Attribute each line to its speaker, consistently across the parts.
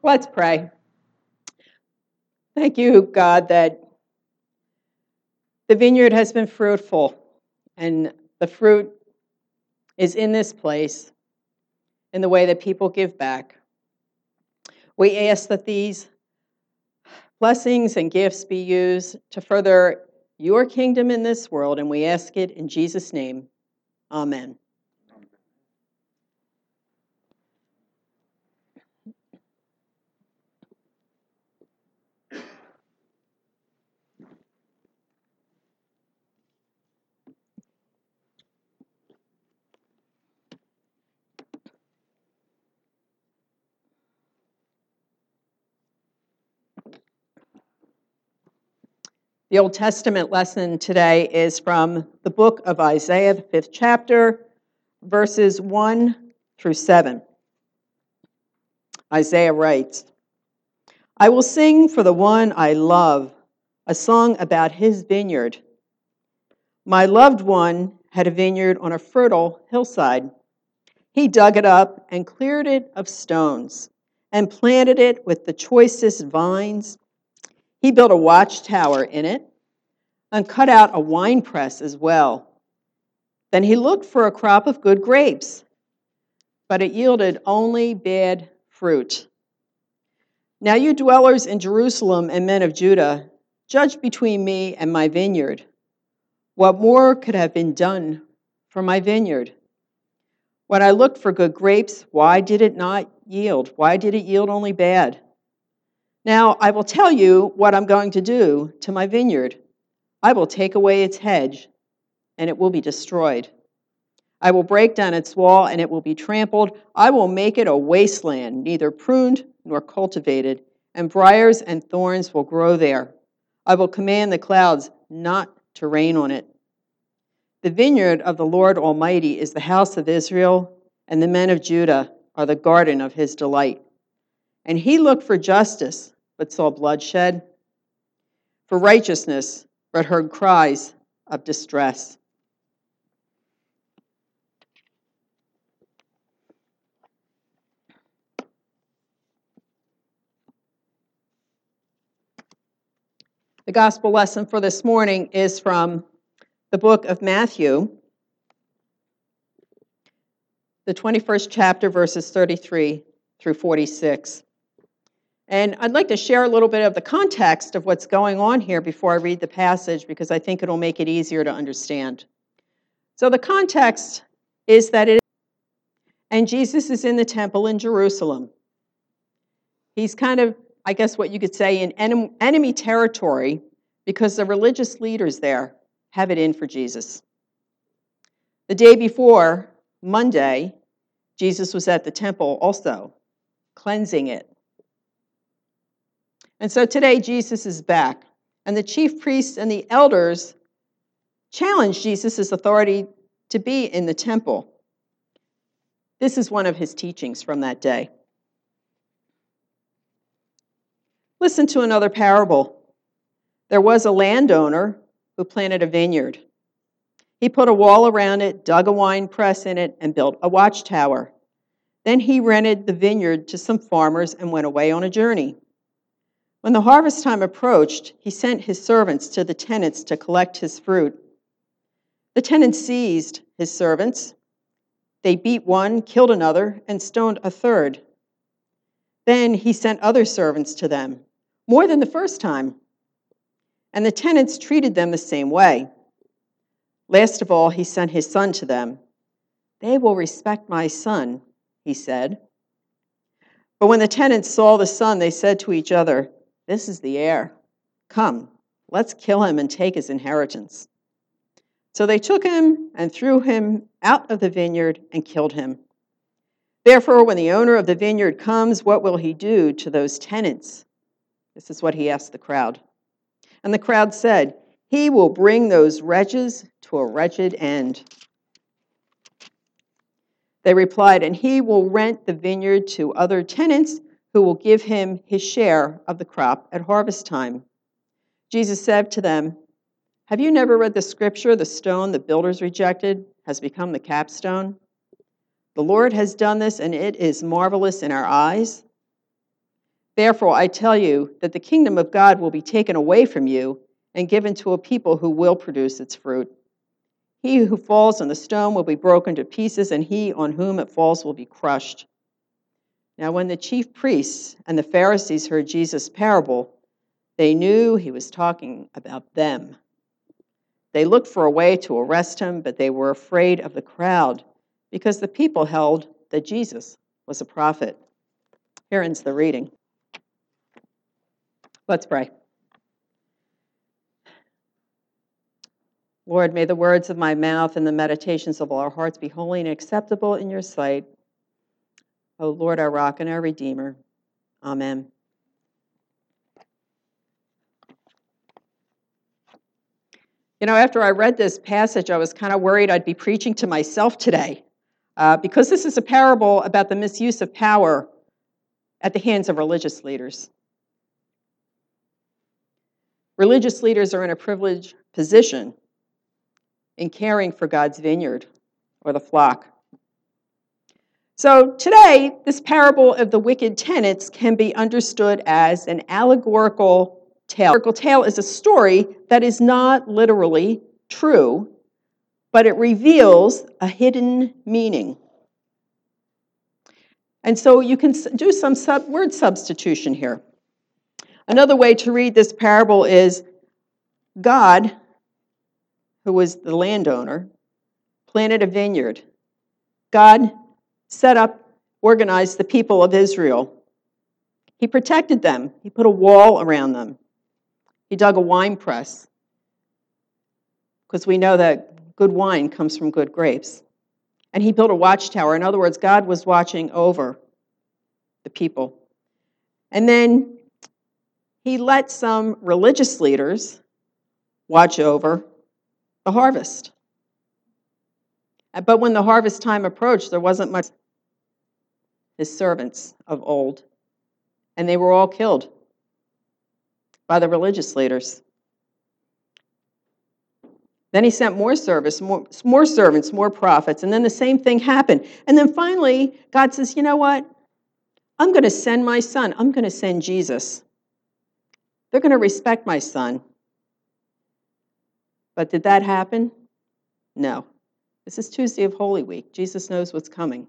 Speaker 1: Let's pray. Thank you, God, that the vineyard has been fruitful and the fruit is in this place in the way that people give back. We ask that these blessings and gifts be used to further your kingdom in this world, and we ask it in Jesus' name. Amen. The Old Testament lesson today is from the book of Isaiah, the 5th chapter, verses 1 through 7. Isaiah writes, "I will sing for the one I love, a song about his vineyard. My loved one had a vineyard on a fertile hillside. He dug it up and cleared it of stones and planted it with the choicest vines. He built a watchtower in it and cut out a winepress as well. Then he looked for a crop of good grapes, but it yielded only bad fruit. Now you dwellers in Jerusalem and men of Judah, judge between me and my vineyard. What more could have been done for my vineyard? When I looked for good grapes, why did it not yield? Why did it yield only bad? Now I will tell you what I'm going to do to my vineyard. I will take away its hedge, and it will be destroyed. I will break down its wall, and it will be trampled. I will make it a wasteland, neither pruned nor cultivated, and briars and thorns will grow there. I will command the clouds not to rain on it. The vineyard of the Lord Almighty is the house of Israel, and the men of Judah are the garden of his delight. And he looked for justice, but saw bloodshed, for righteousness, but heard cries of distress." The gospel lesson for this morning is from the book of Matthew, the 21st chapter, verses 33 through 46. And I'd like to share a little bit of the context of what's going on here before I read the passage, because I think it'll make it easier to understand. So the context is that and Jesus is in the temple in Jerusalem. He's kind of, I guess what you could say, in enemy territory, because the religious leaders there have it in for Jesus. The day before, Monday, Jesus was at the temple also, cleansing it. And so today, Jesus is back, and the chief priests and the elders challenged Jesus' authority to be in the temple. This is one of his teachings from that day. Listen to another parable. There was a landowner who planted a vineyard. He put a wall around it, dug a wine press in it, and built a watchtower. Then he rented the vineyard to some farmers and went away on a journey. When the harvest time approached, he sent his servants to the tenants to collect his fruit. The tenants seized his servants. They beat one, killed another, and stoned a third. Then he sent other servants to them, more than the first time. And the tenants treated them the same way. Last of all, he sent his son to them. "They will respect my son," he said. But when the tenants saw the son, they said to each other, "This is the heir. Come, let's kill him and take his inheritance." So they took him and threw him out of the vineyard and killed him. Therefore, when the owner of the vineyard comes, what will he do to those tenants? This is what he asked the crowd. And the crowd said, "He will bring those wretches to a wretched end." They replied, "And he will rent the vineyard to other tenants who will give him his share of the crop at harvest time." Jesus said to them, "Have you never read the scripture, the stone the builders rejected has become the capstone? The Lord has done this, and it is marvelous in our eyes." Therefore, I tell you that the kingdom of God will be taken away from you and given to a people who will produce its fruit. He who falls on the stone will be broken to pieces, and he on whom it falls will be crushed. Now, when the chief priests and the Pharisees heard Jesus' parable, they knew he was talking about them. They looked for a way to arrest him, but they were afraid of the crowd because the people held that Jesus was a prophet. Here ends the reading. Let's pray. Lord, may the words of my mouth and the meditations of all our hearts be holy and acceptable in your sight. O Lord, our rock and our redeemer. Amen. You know, after I read this passage, I was kind of worried I'd be preaching to myself today because this is a parable about the misuse of power at the hands of religious leaders. Religious leaders are in a privileged position in caring for God's vineyard or the flock. So today, this parable of the wicked tenants can be understood as an allegorical tale. Allegorical tale is a story that is not literally true, but it reveals a hidden meaning. And so you can do some word substitution here. Another way to read this parable is God, who was the landowner, planted a vineyard. God set up, organized the people of Israel. He protected them. He put a wall around them. He dug a wine press because we know that good wine comes from good grapes. And he built a watchtower. In other words, God was watching over the people. And then he let some religious leaders watch over the harvest. But when the harvest time approached, there wasn't much. His servants of old, and they were all killed by the religious leaders. Then he sent more servants, more prophets, and then the same thing happened. And then finally, God says, you know what? I'm going to send my son. I'm going to send Jesus. They're going to respect my son. But did that happen? No. This is Tuesday of Holy Week. Jesus knows what's coming.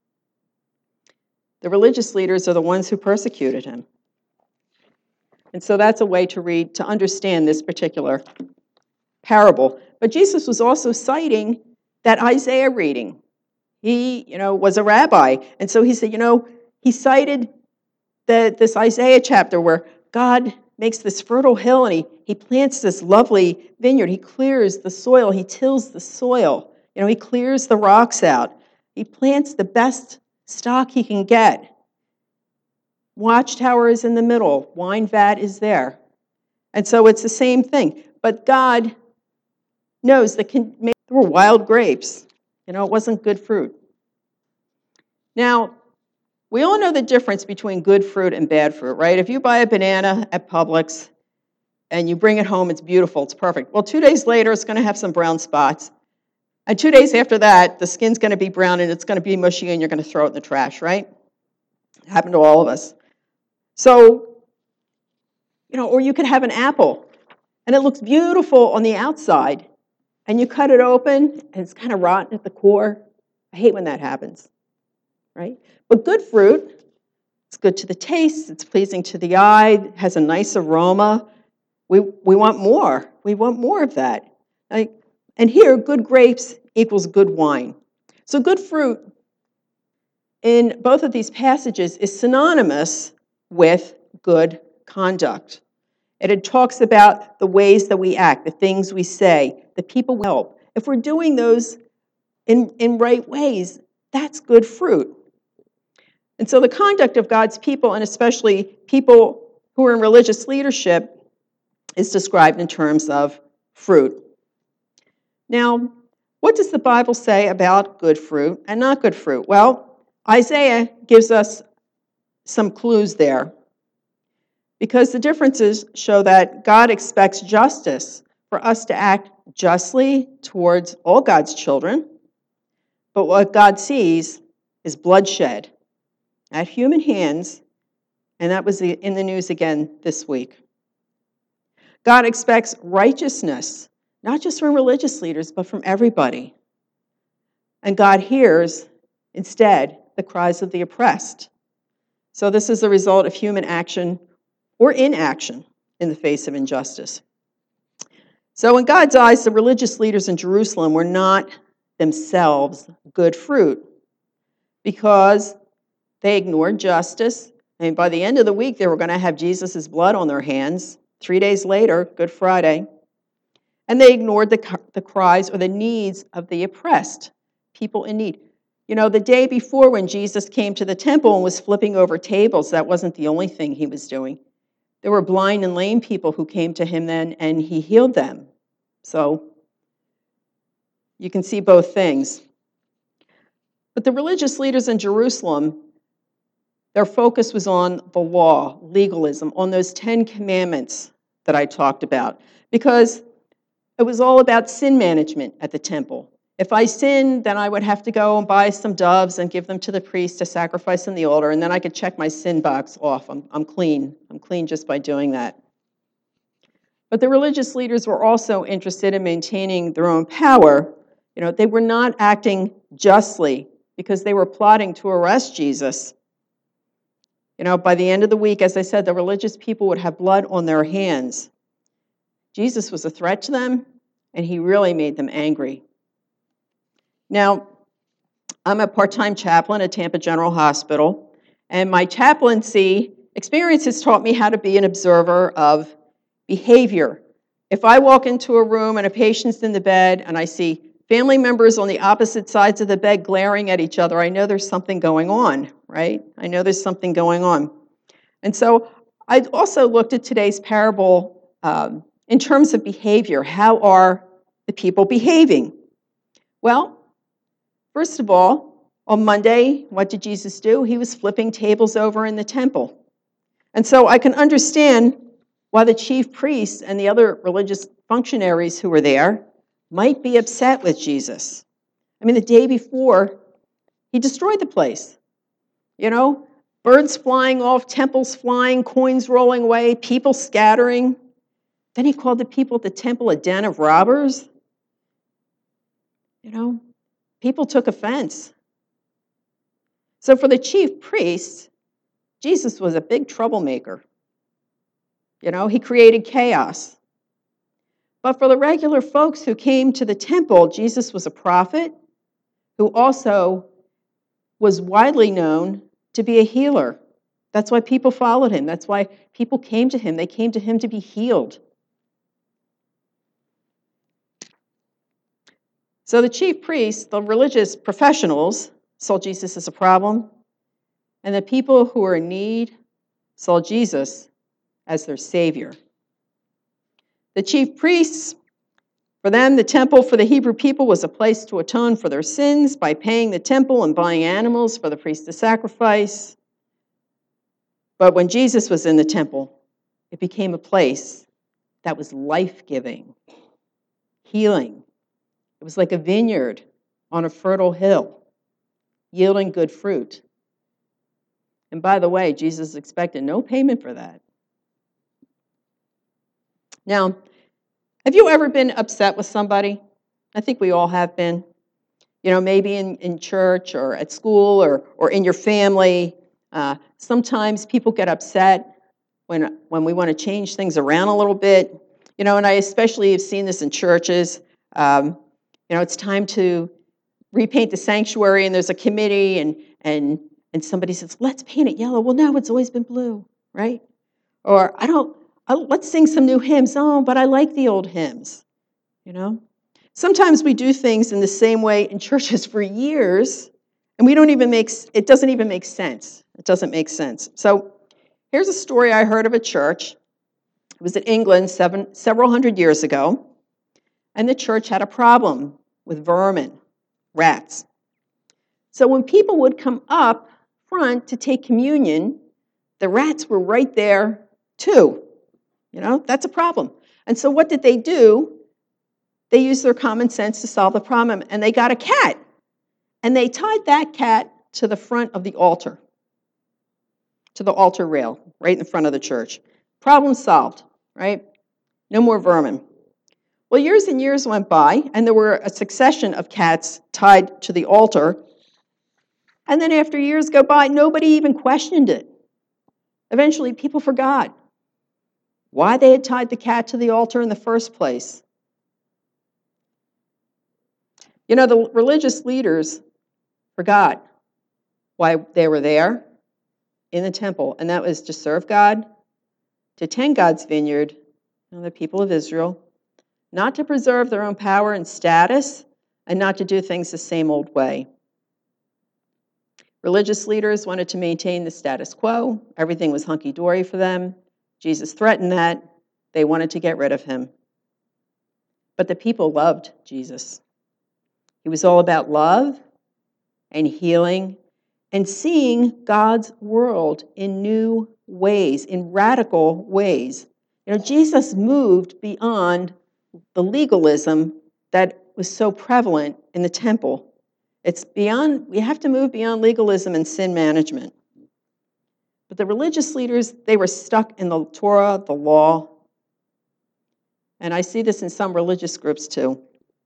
Speaker 1: The religious leaders are the ones who persecuted him. And so that's a way to understand this particular parable. But Jesus was also citing that Isaiah reading. He, was a rabbi. And so he said, he cited this Isaiah chapter where God makes this fertile hill and he plants this lovely vineyard. He clears the soil. He tills the soil. He clears the rocks out. He plants the best stock he can get. Watchtower is in the middle. Wine vat is there. And so it's the same thing. But God knows that there were wild grapes. It wasn't good fruit. Now, we all know the difference between good fruit and bad fruit, right? If you buy a banana at Publix and you bring it home, it's beautiful, it's perfect. Well, 2 days later, it's going to have some brown spots. And 2 days after that, the skin's going to be brown and it's going to be mushy and you're going to throw it in the trash, right? It happened to all of us. So, or you could have an apple and it looks beautiful on the outside and you cut it open and it's kind of rotten at the core. I hate when that happens, right? But good fruit, it's good to the taste, it's pleasing to the eye, it has a nice aroma. We want more. We want more of that. And here, good grapes equals good wine. So good fruit in both of these passages is synonymous with good conduct. It talks about the ways that we act, the things we say, the people we help. If we're doing those in right ways, that's good fruit. And so the conduct of God's people, and especially people who are in religious leadership, is described in terms of fruit. Now, what does the Bible say about good fruit and not good fruit? Well, Isaiah gives us some clues there because the differences show that God expects justice for us to act justly towards all God's children, but what God sees is bloodshed at human hands And that was in the news again this week. God expects righteousness, not just from religious leaders, but from everybody. And God hears, instead, the cries of the oppressed. So this is the result of human action or inaction in the face of injustice. So in God's eyes, the religious leaders in Jerusalem were not themselves good fruit because they ignored justice. And by the end of the week, they were going to have Jesus' blood on their hands. 3 days later, Good Friday. And they ignored the cries or the needs of the oppressed, people in need. You know, the day before when Jesus came to the temple and was flipping over tables, that wasn't the only thing he was doing. There were blind and lame people who came to him then, and he healed them. So you can see both things. But the religious leaders in Jerusalem, their focus was on the law, legalism, on those 10 commandments that I talked about, because it was all about sin management at the temple. If I sinned, then I would have to go and buy some doves and give them to the priest to sacrifice on the altar, and then I could check my sin box off. I'm clean. I'm clean just by doing that. But the religious leaders were also interested in maintaining their own power. You know, they were not acting justly because they were plotting to arrest Jesus. You know, by the end of the week, as I said, the religious people would have blood on their hands. Jesus was a threat to them, and he really made them angry. Now, I'm a part-time chaplain at Tampa General Hospital, and my chaplaincy experience has taught me how to be an observer of behavior. If I walk into a room and a patient's in the bed and I see family members on the opposite sides of the bed glaring at each other, I know there's something going on, right? I know there's something going on. And so I also looked at today's parable in terms of behavior. How are the people behaving? Well, first of all, on Monday, what did Jesus do? He was flipping tables over in the temple. And so I can understand why the chief priests and the other religious functionaries who were there might be upset with Jesus. I mean, the day before, he destroyed the place. You know, birds flying off, temples flying, coins rolling away, people scattering. Then he called the people at the temple a den of robbers. You know, people took offense. So for the chief priests, Jesus was a big troublemaker. You know, he created chaos. But for the regular folks who came to the temple, Jesus was a prophet who also was widely known to be a healer. That's why people followed him. That's why people came to him. They came to him to be healed. So the chief priests, the religious professionals, saw Jesus as a problem, and the people who were in need saw Jesus as their savior. The chief priests, for them, the temple for the Hebrew people was a place to atone for their sins by paying the temple and buying animals for the priests to sacrifice. But when Jesus was in the temple, it became a place that was life-giving, healing. It was like a vineyard on a fertile hill, yielding good fruit. And by the way, Jesus expected no payment for that. Now, have you ever been upset with somebody? I think we all have been. You know, maybe in church or at school or in your family. Sometimes people get upset when we want to change things around a little bit. You know, and I especially have seen this in churches. You know, it's time to repaint the sanctuary, and there's a committee, and somebody says, let's paint it yellow. Well, no, it's always been blue, right? Or let's sing some new hymns. Oh, but I like the old hymns, you know? Sometimes we do things in the same way in churches for years, and it doesn't even make sense. It doesn't make sense. So here's a story I heard of a church. It was in England several hundred years ago, and the church had a problem with vermin, rats. So when people would come up front to take communion, the rats were right there too. You know, that's a problem. And so what did they do? They used their common sense to solve the problem, and they got a cat. And they tied that cat to the front of the altar. to the altar rail right in the front of the church. Problem solved, right? No more vermin. Well, years and years went by, and there were a succession of cats tied to the altar. And then after years go by, nobody even questioned it. Eventually, people forgot why they had tied the cat to the altar in the first place. You know, the religious leaders forgot why they were there in the temple, and that was to serve God, to tend God's vineyard, the people of Israel, not to preserve their own power and status, and not to do things the same old way. Religious leaders wanted to maintain the status quo. Everything was hunky-dory for them. Jesus threatened that. They wanted to get rid of him. But the people loved Jesus. He was all about love and healing and seeing God's world in new ways, in radical ways. You know, Jesus moved beyond the legalism that was so prevalent in the temple. It's beyond, we have to move beyond legalism and sin management. But the religious leaders, they were stuck in the Torah, the law. And I see this in some religious groups too.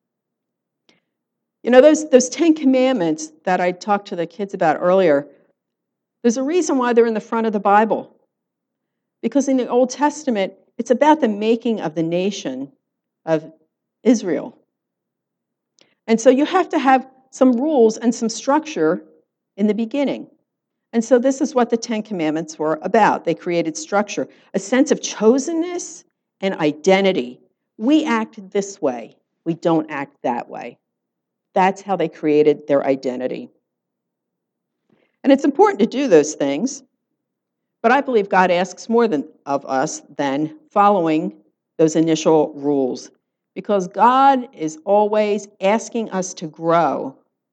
Speaker 1: You know, those 10 commandments that I talked to the kids about earlier, there's a reason why they're in the front of the Bible. Because in the Old Testament, it's about the making of the nation of Israel. And so you have to have some rules and some structure in the beginning. And so this is what the 10 Commandments were about. They created structure, a sense of chosenness and identity. We act this way. We don't act that way. That's how they created their identity. And it's important to do those things, but I believe God asks more of us than following those initial rules, because God is always asking us to grow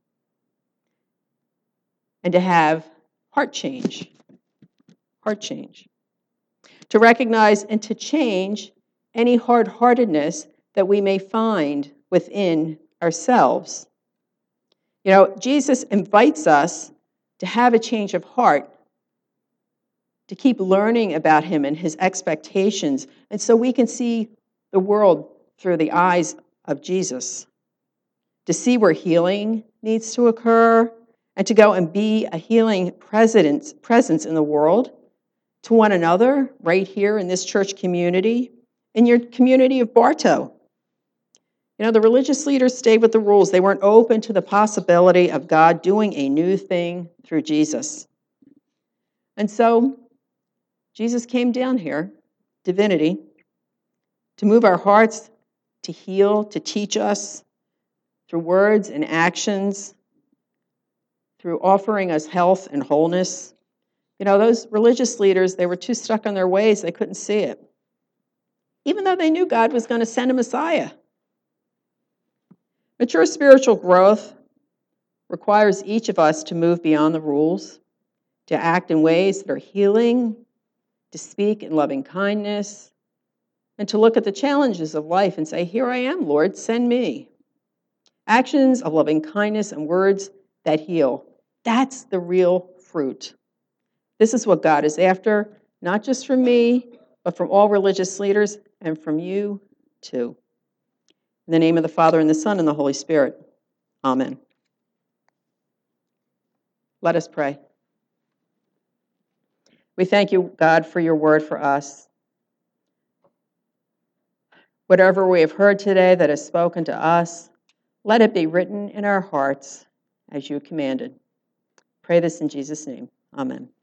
Speaker 1: and to have heart change, to recognize and to change any hard-heartedness that we may find within ourselves. You know, Jesus invites us to have a change of heart, to keep learning about him and his expectations, and so we can see the world through the eyes of Jesus, to see where healing needs to occur, and to go and be a healing presence in the world, to one another, right here in this church community, in your community of Bartow. You know, the religious leaders stayed with the rules. They weren't open to the possibility of God doing a new thing through Jesus. And so Jesus came down here, divinity, to move our hearts, to heal, to teach us through words and actions, through offering us health and wholeness. You know, those religious leaders, they were too stuck in their ways, they couldn't see it. Even though they knew God was going to send a Messiah. Mature spiritual growth requires each of us to move beyond the rules, to act in ways that are healing, to speak in loving kindness, and to look at the challenges of life and say, "Here I am, Lord, send me." Actions of loving kindness and words that heal. That's the real fruit. This is what God is after, not just from me, but from all religious leaders and from you too. In the name of the Father, and the Son, and the Holy Spirit. Amen. Let us pray. We thank you, God, for your word for us. Whatever we have heard today that has spoken to us, let it be written in our hearts as you commanded. Pray this in Jesus' name. Amen.